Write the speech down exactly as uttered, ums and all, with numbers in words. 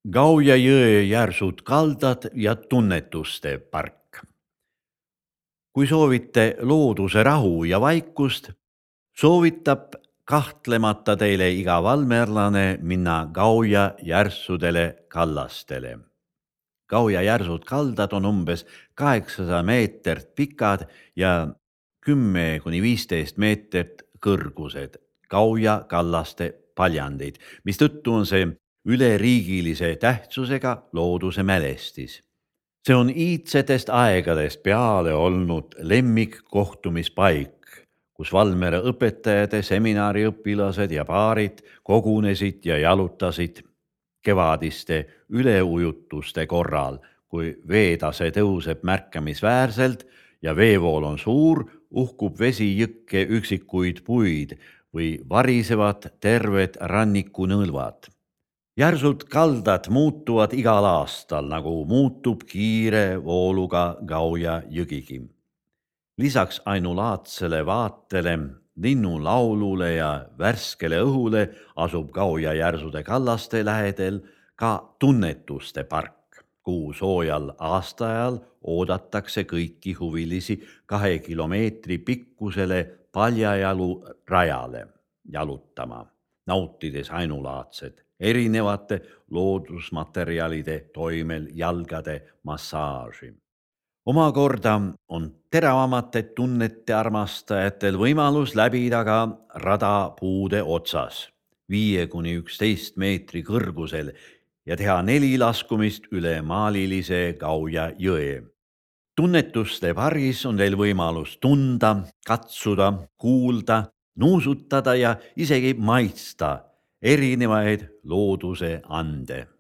Gauja jõe järsud kaldad ja tunnetuste park. Kui soovite looduse rahu ja vaikust, soovitab kahtlemata teile iga valmerlane minna Gauja järssudele kallastele. Gauja järsud kaldad on umbes kaheksasada meetrit pikad ja kümme kuni viisteist meetrit kõrgused Gauja kallaste paljandid, mistõttu on see üleriigilise tähtsusega looduse mälestis. See on iidsetest aegadest peale olnud lemmikkohtumispaik, kus Valmiera õpetajate, seminariõpilased ja paarid kogunesid ja jalutasid kevadiste üleujutuste korral, kui veetase tõuseb märkamisväärselt ja veevool on suur, uhkub vesi jõkke üksikuid puid või varisevad terved rannikunõlvad. Järsud kaldad muutuvad igal aastal, nagu muutub kiire vooluga Gauja jõgigi. Lisaks ainulaadsele vaatele, linnulaulule ja värskele õhule asub Gauja järsude kallaste lähedel ka tunnetuste park, kuhu soojal aastaajal oodatakse kõiki huvilisi kahe kilomeetri pikkusele paljajalu rajale jalutama, nautides ainulaadset erinevate loodusmaterjalide toimel jalgade massaaži. Omakorda on teravamate tunnete armastajatel võimalus läbida ka rada puude otsas, viie kuni üksteist meetri kõrgusel ja teha neli laskumist üle maalilise Gauja jõe. Tunnetuste pargis on teil võimalus tunda, katsuda, kuulda, nuusutada ja isegi maitsta erinevaid looduse ande.